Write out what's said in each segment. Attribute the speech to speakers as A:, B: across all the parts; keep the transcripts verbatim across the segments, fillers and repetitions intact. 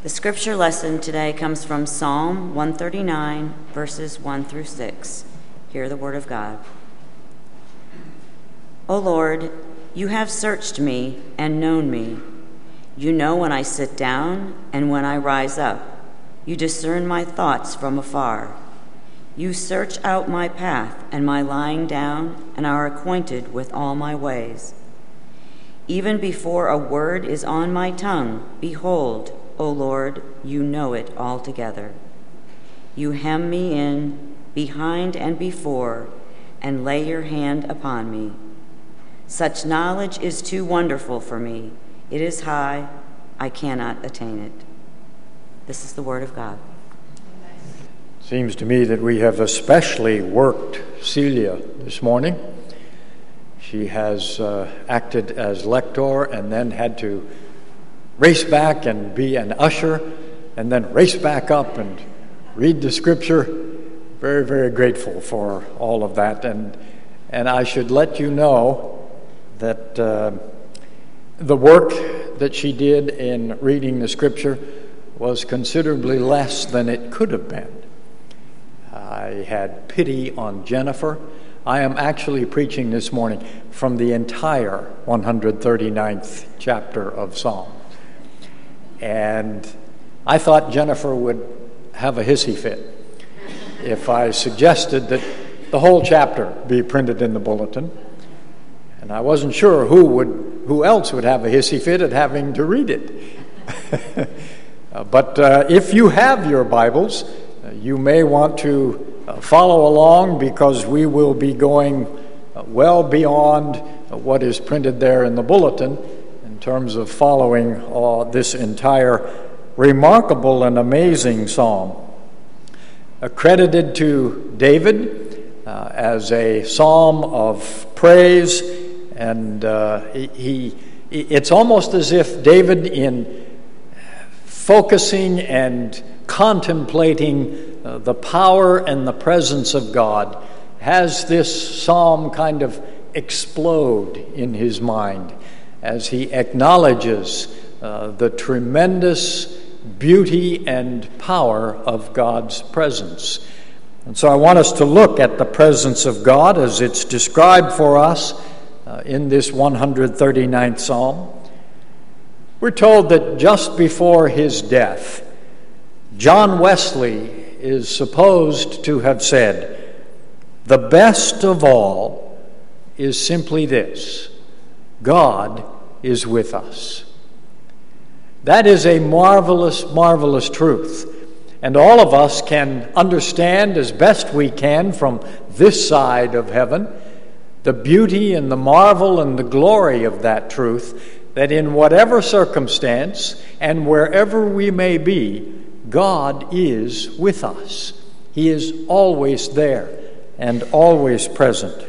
A: The scripture lesson today comes from Psalm one thirty-nine, verses one through six. Hear the word of God. O Lord, you have searched me and known me. You know when I sit down and when I rise up. You discern my thoughts from afar. You search out my path and my lying down and are acquainted with all my ways. Even before a word is on my tongue, behold, O Lord, you know it altogether. You hem me in, behind and before, and lay your hand upon me. Such knowledge is too wonderful for me. It is high, I cannot attain it. This is the word of God.
B: Seems to me that we have especially worked Celia this morning. She has uh, acted as lector and then had to race back and be an usher and then race back up and read the scripture. Very, very grateful for all of that. And and I should let you know that uh, the work that she did in reading the scripture was considerably less than it could have been. I had pity on Jennifer. I am actually preaching this morning from the entire one hundred thirty-ninth chapter of Psalms. And I thought Jennifer would have a hissy fit if I suggested that the whole chapter be printed in the bulletin. And I wasn't sure who would, who else would have a hissy fit at having to read it. uh, but uh, if you have your Bibles, uh, you may want to uh, follow along, because we will be going uh, well beyond uh, what is printed there in the bulletin in terms of following uh, this entire remarkable and amazing psalm. Accredited to David uh, as a psalm of praise, and uh, he, he it's almost as if David, in focusing and contemplating uh, the power and the presence of God, has this psalm kind of explode in his mind as he acknowledges uh, the tremendous beauty and power of God's presence. And so I want us to look at the presence of God as it's described for us uh, in this one hundred thirty-ninth Psalm. We're told that just before his death, John Wesley is supposed to have said, "The best of all is simply this: God is with us." That is a marvelous, marvelous truth. And all of us can understand as best we can from this side of heaven the beauty and the marvel and the glory of that truth, that in whatever circumstance and wherever we may be, God is with us. He is always there and always present.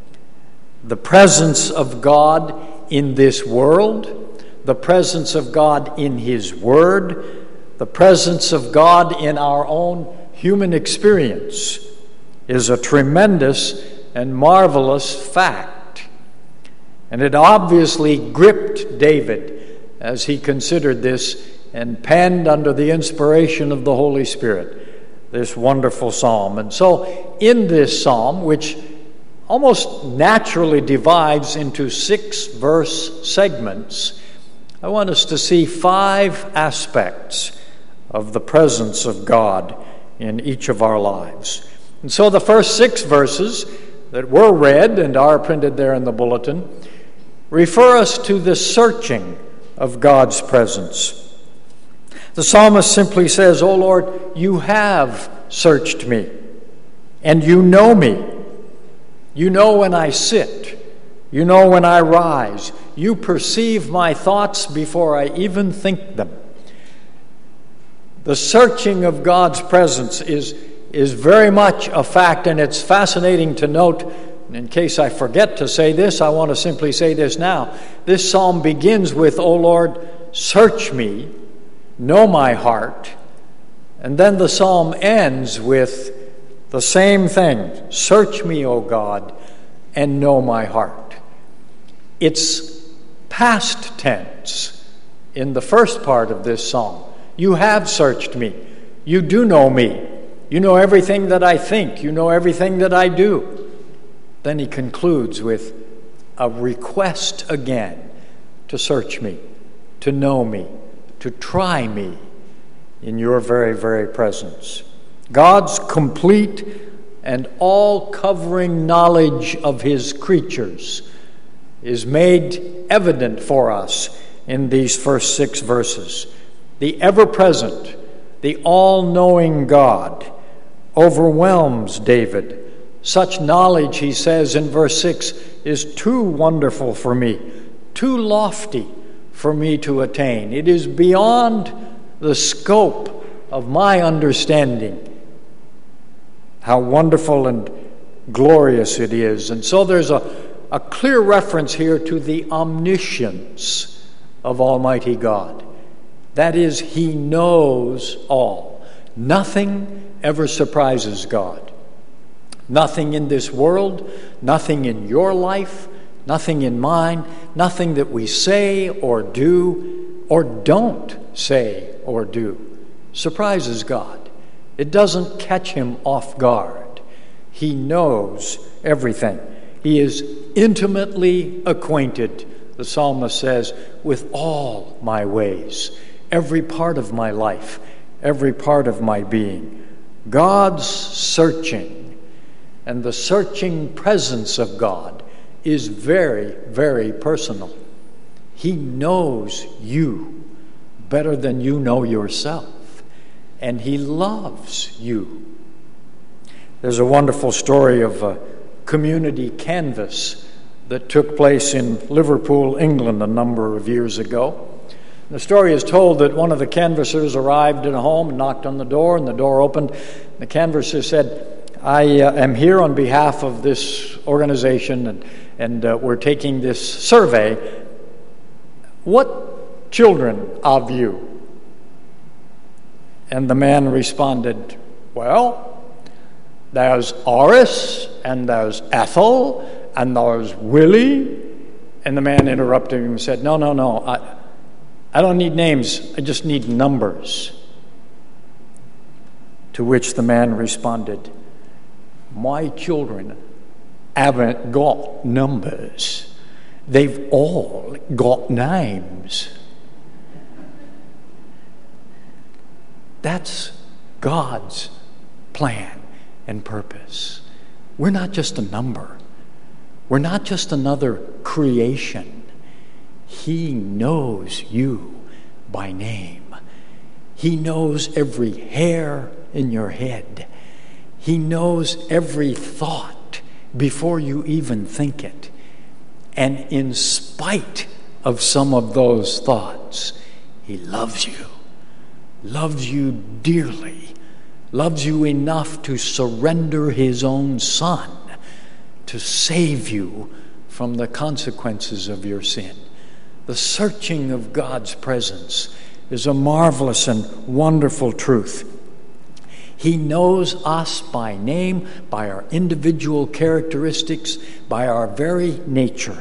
B: The presence of God in this world, the presence of God in His Word, the presence of God in our own human experience is a tremendous and marvelous fact. And it obviously gripped David as he considered this and penned under the inspiration of the Holy Spirit this wonderful psalm. And so in this psalm, which almost naturally divides into six verse segments, I want us to see five aspects of the presence of God in each of our lives. And so the first six verses that were read and are printed there in the bulletin refer us to the searching of God's presence. The psalmist simply says, "O Lord, you have searched me, and you know me. You know when I sit. You know when I rise. You perceive my thoughts before I even think them." The searching of God's presence is, is very much a fact, and it's fascinating to note. In case I forget to say this, I want to simply say this now. This psalm begins with, "O Lord, search me, know my heart." And then the psalm ends with the same thing: "Search me, O God, and know my heart." It's past tense in the first part of this psalm. You have searched me. You do know me. You know everything that I think. You know everything that I do. Then he concludes with a request again to search me, to know me, to try me in your very, very presence. God's complete and all-covering knowledge of his creatures is made evident for us in these first six verses. The ever-present, the all-knowing God overwhelms David. Such knowledge, he says in verse six, is too wonderful for me, too lofty for me to attain. It is beyond the scope of my understanding how wonderful and glorious it is. And so there's a, a clear reference here to the omniscience of Almighty God. That is, he knows all. Nothing ever surprises God. Nothing in this world, nothing in your life, nothing in mine, nothing that we say or do or don't say or do surprises God. It doesn't catch him off guard. He knows everything. He is intimately acquainted, the psalmist says, with all my ways, every part of my life, every part of my being. God's searching and the searching presence of God is very, very personal. He knows you better than you know yourself, and he loves you. There's a wonderful story of a community canvass that took place in Liverpool, England, a number of years ago. The story is told that one of the canvassers arrived in a home and knocked on the door, and the door opened. The canvasser said, I uh, am here on behalf of this organization, and, and uh, we're taking this survey. What children of you? And the man responded, well, there's Oris, and there's Ethel, and there's Willie. And the man interrupted him and said, no, no, no, I, I don't need names, I just need numbers. To which the man responded, my children haven't got numbers. They've all got names. That's God's plan and purpose. We're not just a number. We're not just another creation. He knows you by name. He knows every hair in your head. He knows every thought before you even think it. And in spite of some of those thoughts, he loves you, loves you dearly, loves you enough to surrender his own son to save you from the consequences of your sin. The searching of God's presence is a marvelous and wonderful truth. He knows us by name, by our individual characteristics, by our very nature.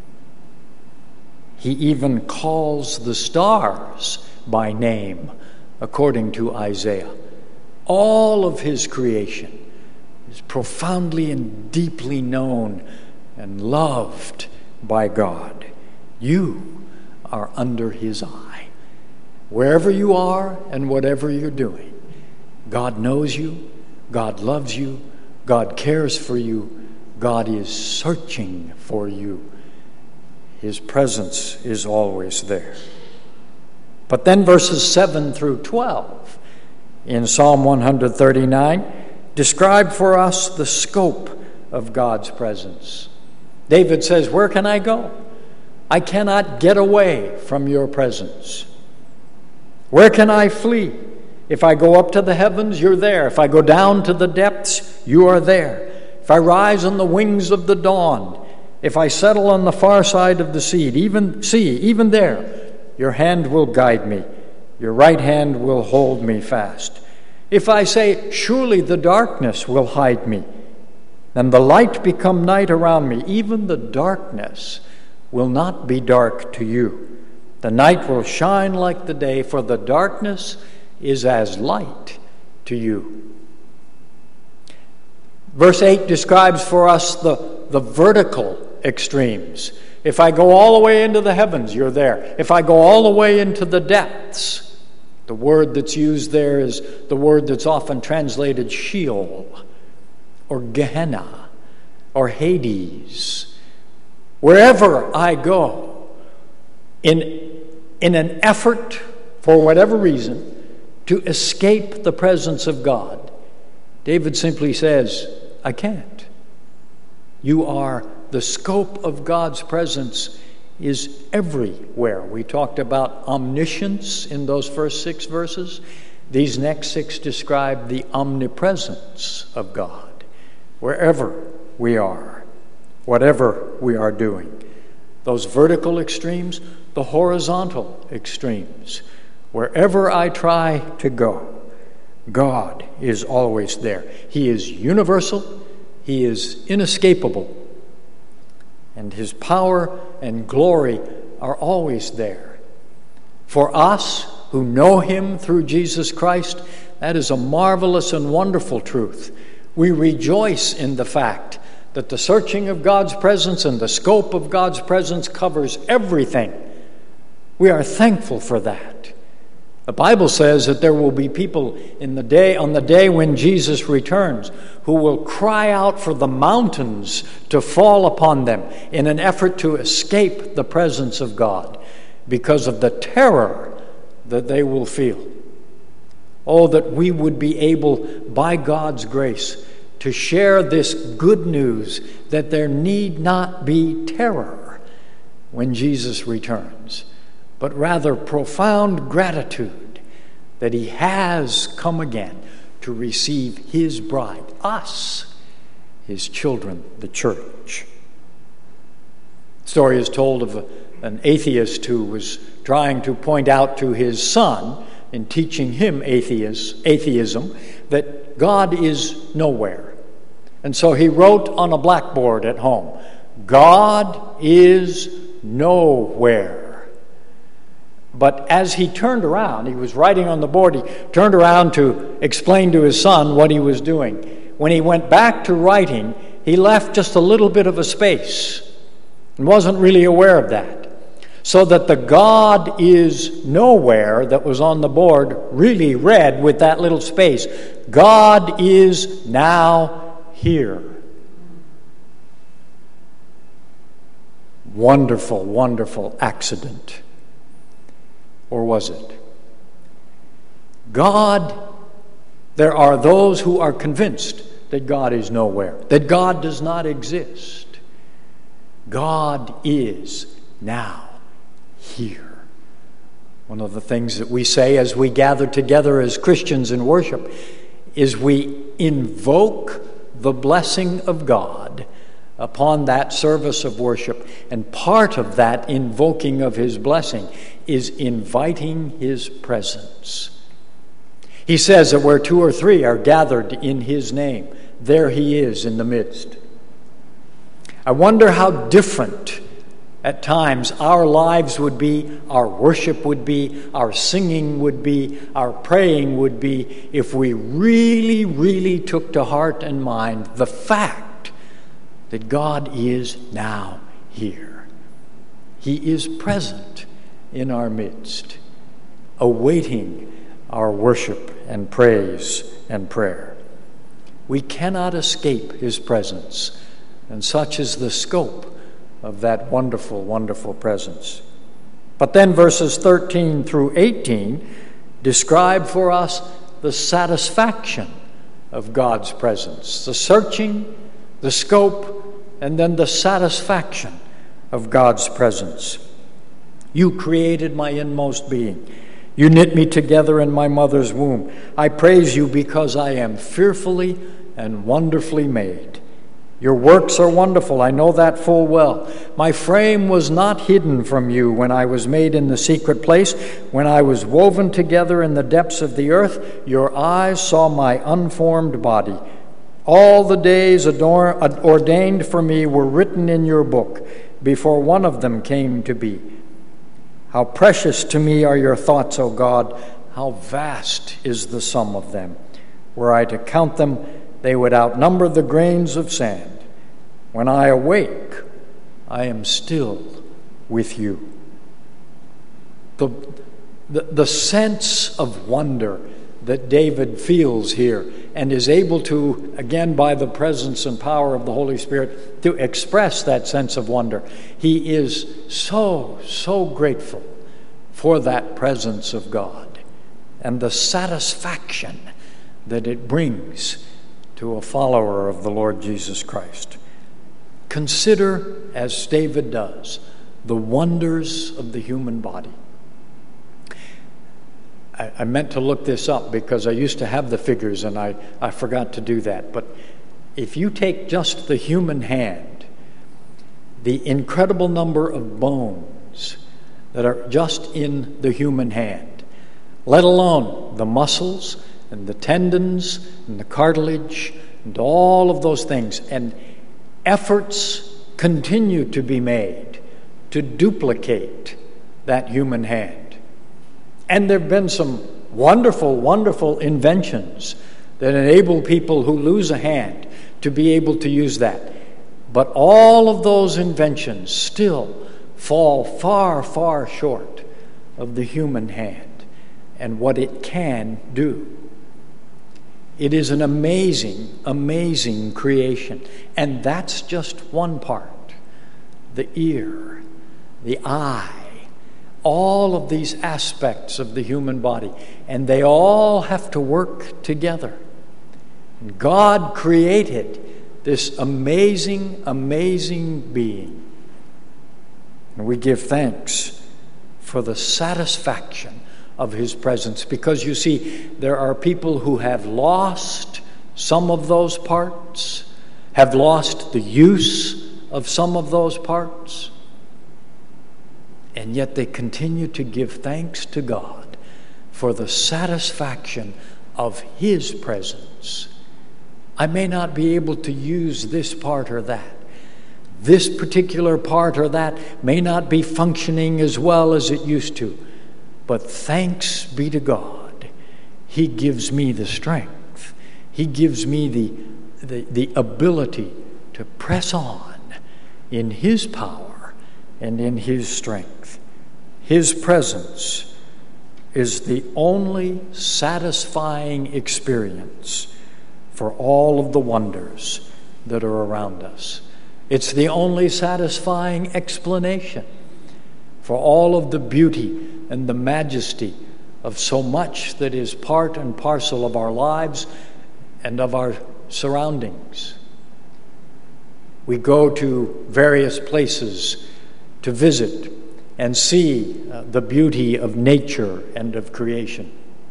B: He even calls the stars by name, according to Isaiah. All of his creation is profoundly and deeply known and loved by God. You are under his eye. Wherever you are and whatever you're doing, God knows you, God loves you, God cares for you, God is searching for you. His presence is always there. But then verses seven through twelve in Psalm one thirty-nine describe for us the scope of God's presence. David says, where can I go? I cannot get away from your presence. Where can I flee? If I go up to the heavens, you're there. If I go down to the depths, you are there. If I rise on the wings of the dawn, if I settle on the far side of the sea, even sea, even there, your hand will guide me. Your right hand will hold me fast. If I say, surely the darkness will hide me, then the light become night around me. Even the darkness will not be dark to you. The night will shine like the day, for the darkness is as light to you. Verse eight describes for us the, the vertical extremes. If I go all the way into the heavens, you're there. If I go all the way into the depths, the word that's used there is the word that's often translated Sheol or Gehenna or Hades. Wherever I go, in, in an effort, for whatever reason, to escape the presence of God, David simply says, I can't. You are, the scope of God's presence is everywhere. We talked about omniscience in those first six verses. These next six describe the omnipresence of God. Wherever we are, whatever we are doing. Those vertical extremes, the horizontal extremes. Wherever I try to go, God is always there. He is universal. He is inescapable. And his power and glory are always there. For us who know him through Jesus Christ, that is a marvelous and wonderful truth. We rejoice in the fact that the searching of God's presence and the scope of God's presence covers everything. We are thankful for that. The Bible says that there will be people in the day, on the day when Jesus returns, who will cry out for the mountains to fall upon them in an effort to escape the presence of God because of the terror that they will feel. Oh, that we would be able, by God's grace, to share this good news that there need not be terror when Jesus returns, but rather profound gratitude that he has come again to receive his bride, us, his children, the church. The story is told of a, an atheist who was trying to point out to his son, in teaching him atheist, atheism, that God is nowhere. And so he wrote on a blackboard at home, God is nowhere. But as he turned around, he was writing on the board, he turned around to explain to his son what he was doing. When he went back to writing, he left just a little bit of a space and wasn't really aware of that. So that the God is nowhere that was on the board really read with that little space, God is now here. Wonderful, wonderful accident. Or was it? God, there are those who are convinced that God is nowhere, that God does not exist. God is now here. One of the things that we say as we gather together as Christians in worship is we invoke the blessing of God upon that service of worship. And part of that invoking of his blessing is inviting his presence. He says that where two or three are gathered in his name, there he is in the midst. I wonder how different at times our lives would be, our worship would be, our singing would be, our praying would be, if we really, really took to heart and mind the fact that God is now here. He is present in our midst, awaiting our worship and praise and prayer. We cannot escape his presence, and such is the scope of that wonderful, wonderful presence. But then verses thirteen through eighteen describe for us the satisfaction of God's presence, the searching, the scope, and then the satisfaction of God's presence. You created my inmost being. You knit me together in my mother's womb. I praise you because I am fearfully and wonderfully made. Your works are wonderful, I know that full well. My frame was not hidden from you when I was made in the secret place. When I was woven together in the depths of the earth, your eyes saw my unformed body. All the days ador- ordained for me were written in your book, before one of them came to be. How precious to me are your thoughts, O God. How vast is the sum of them. Were I to count them, they would outnumber the grains of sand. When I awake, I am still with you. The, the, the sense of wonder that David feels here and is able to, again, by the presence and power of the Holy Spirit, to express that sense of wonder. He is so, so grateful for that presence of God and the satisfaction that it brings to a follower of the Lord Jesus Christ. Consider, as David does, the wonders of the human body. I, I meant to look this up because I used to have the figures and I, I forgot to do that. But if you take just the human hand, the incredible number of bones that are just in the human hand, let alone the muscles and the tendons and the cartilage and all of those things, and efforts continue to be made to duplicate that human hand. And there have been some wonderful, wonderful inventions that enable people who lose a hand to be able to use that. But all of those inventions still fall far, far short of the human hand and what it can do. It is an amazing, amazing creation. And that's just one part. The ear, the eye, all of these aspects of the human body. And they all have to work together. And God created this amazing, amazing being. And we give thanks for the satisfaction of his presence. Because you see, there are people who have lost some of those parts, have lost the use of some of those parts, and yet they continue to give thanks to God for the satisfaction of his presence. I may not be able to use this part or that. This particular part or that may not be functioning as well as it used to. But thanks be to God, he gives me the strength. He gives me the, the, the ability to press on in his power and in his strength. His presence is the only satisfying experience for all of the wonders that are around us. It's the only satisfying explanation for all of the beauty and the majesty of so much that is part and parcel of our lives and of our surroundings. We go to various places to visit and see uh, the beauty of nature and of creation.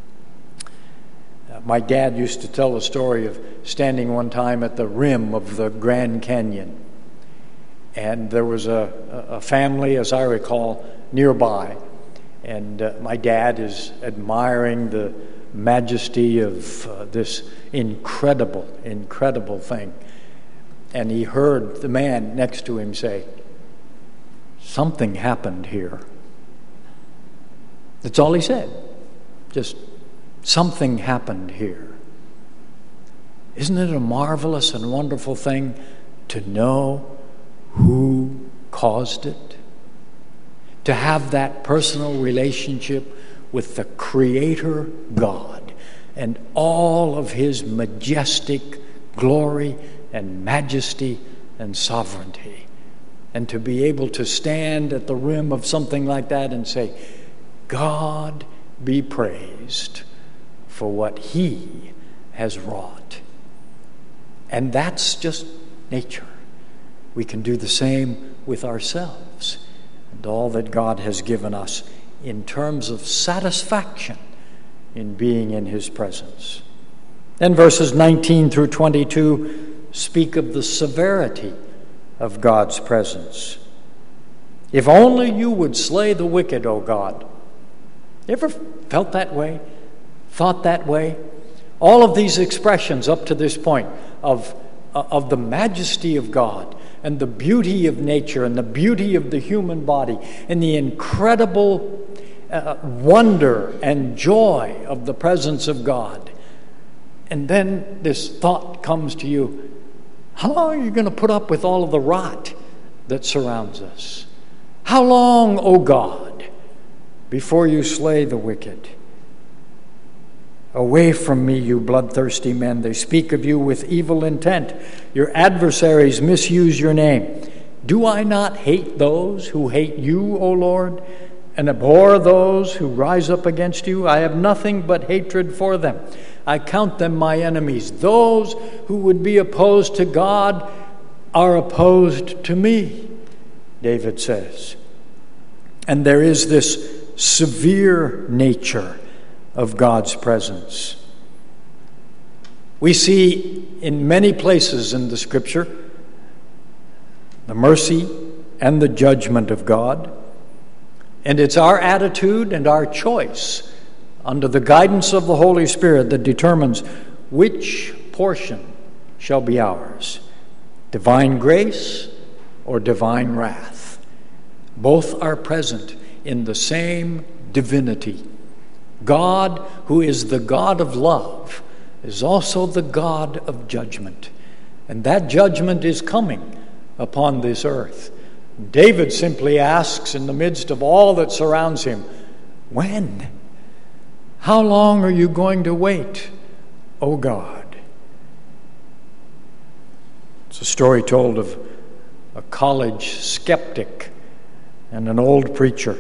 B: Uh, my dad used to tell a story of standing one time at the rim of the Grand Canyon. And there was a, a family, as I recall, nearby. And uh, my dad is admiring the majesty of uh, this incredible, incredible thing. And he heard the man next to him say, "Something happened here." That's all he said. Just, something happened here. Isn't it a marvelous and wonderful thing to know who caused it? To have that personal relationship with the Creator God and all of his majestic glory and majesty and sovereignty. And to be able to stand at the rim of something like that and say, God be praised for what he has wrought. And that's just nature. We can do the same with ourselves and all that God has given us in terms of satisfaction in being in his presence. Then verses nineteen through twenty-two speak of the severity of God's presence. If only you would slay the wicked, O God. You ever felt that way? Thought that way? All of these expressions up to this point of of the majesty of God and the beauty of nature and the beauty of the human body and the incredible uh, wonder and joy of the presence of God. And then this thought comes to you, how long are you going to put up with all of the rot that surrounds us? How long, O God, before you slay the wicked? Away from me, you bloodthirsty men. They speak of you with evil intent. Your adversaries misuse your name. Do I not hate those who hate you, O Lord, and abhor those who rise up against you? I have nothing but hatred for them. I count them my enemies. Those who would be opposed to God are opposed to me, David says. And there is this severe nature of God's presence. We see in many places in the Scripture the mercy and the judgment of God. And it's our attitude and our choice under the guidance of the Holy Spirit that determines which portion shall be ours, divine grace or divine wrath. Both are present in the same divinity. God, who is the God of love, is also the God of judgment. And that judgment is coming upon this earth. David simply asks in the midst of all that surrounds him, when? How long are you going to wait, O God? It's a story told of a college skeptic and an old preacher.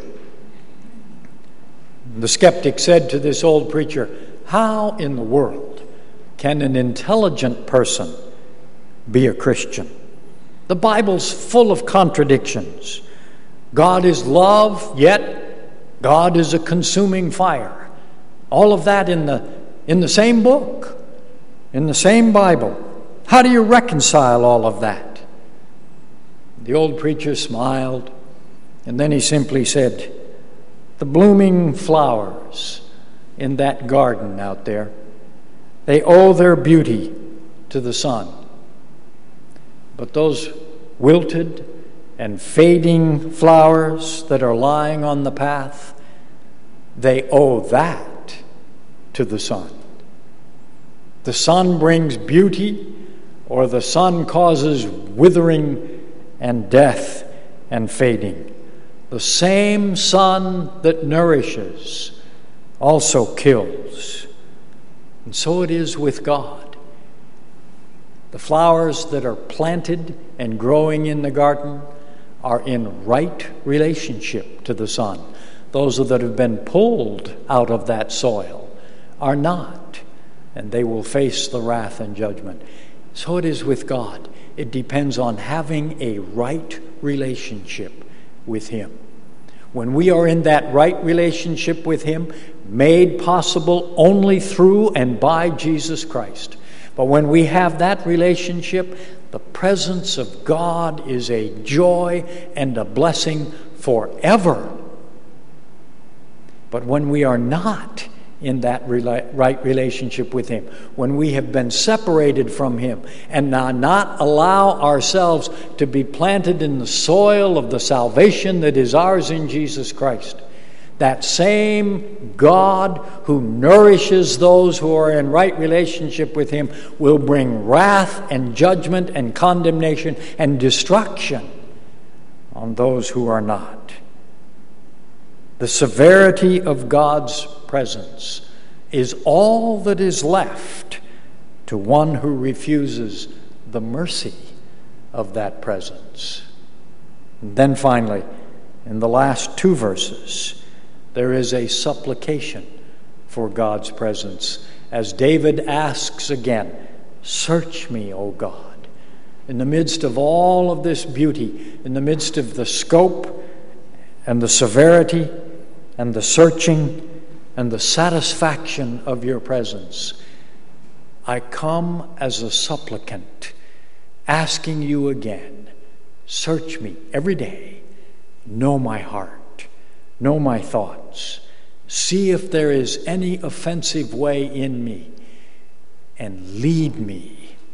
B: The skeptic said to this old preacher, how in the world can an intelligent person be a Christian? The Bible's full of contradictions. God is love, yet God is a consuming fire. All of that in the, in the same book, in the same Bible. How do you reconcile all of that? The old preacher smiled, and then he simply said, the blooming flowers in that garden out there, they owe their beauty to the sun. But those wilted and fading flowers that are lying on the path, they owe that to the sun. The sun brings beauty, or the sun causes withering and death and fading. The same sun that nourishes also kills. And so it is with God. The flowers that are planted and growing in the garden are in right relationship to the sun. Those that have been pulled out of that soil are not, and they will face the wrath and judgment. So it is with God. It depends on having a right relationship with Him. When we are in that right relationship with Him, made possible only through and by Jesus Christ. But when we have that relationship, the presence of God is a joy and a blessing forever. But when we are not in that right relationship with Him, when we have been separated from Him and not allow ourselves to be planted in the soil of the salvation that is ours in Jesus Christ, that same God who nourishes those who are in right relationship with Him will bring wrath and judgment and condemnation and destruction on those who are not. The severity of God's presence is all that is left to one who refuses the mercy of that presence. And then finally, in the last two verses, there is a supplication for God's presence, as David asks again, "Search me, O God." In the midst of all of this beauty, in the midst of the scope and the severity and the searching and the satisfaction of your presence, I come as a supplicant, asking you again, search me every day, know my heart, know my thoughts, see if there is any offensive way in me, and lead me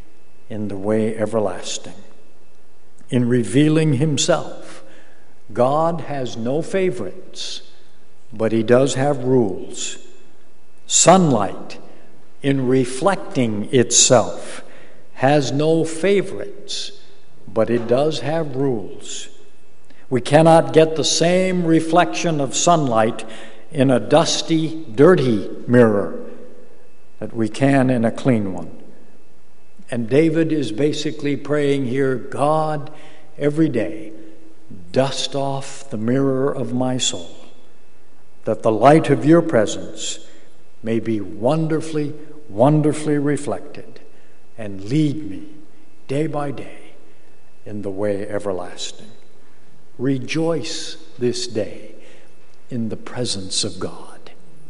B: in the way everlasting. In revealing himself, God has no favorites, but he does have rules. Sunlight, in reflecting itself, has no favorites, but it does have rules. We cannot get the same reflection of sunlight in a dusty, dirty mirror that we can in a clean one. And David is basically praying here, God, every day, dust off the mirror of my soul, that the light of your presence may be wonderfully, wonderfully reflected, and lead me day by day in the way everlasting. Rejoice this day in the presence of God.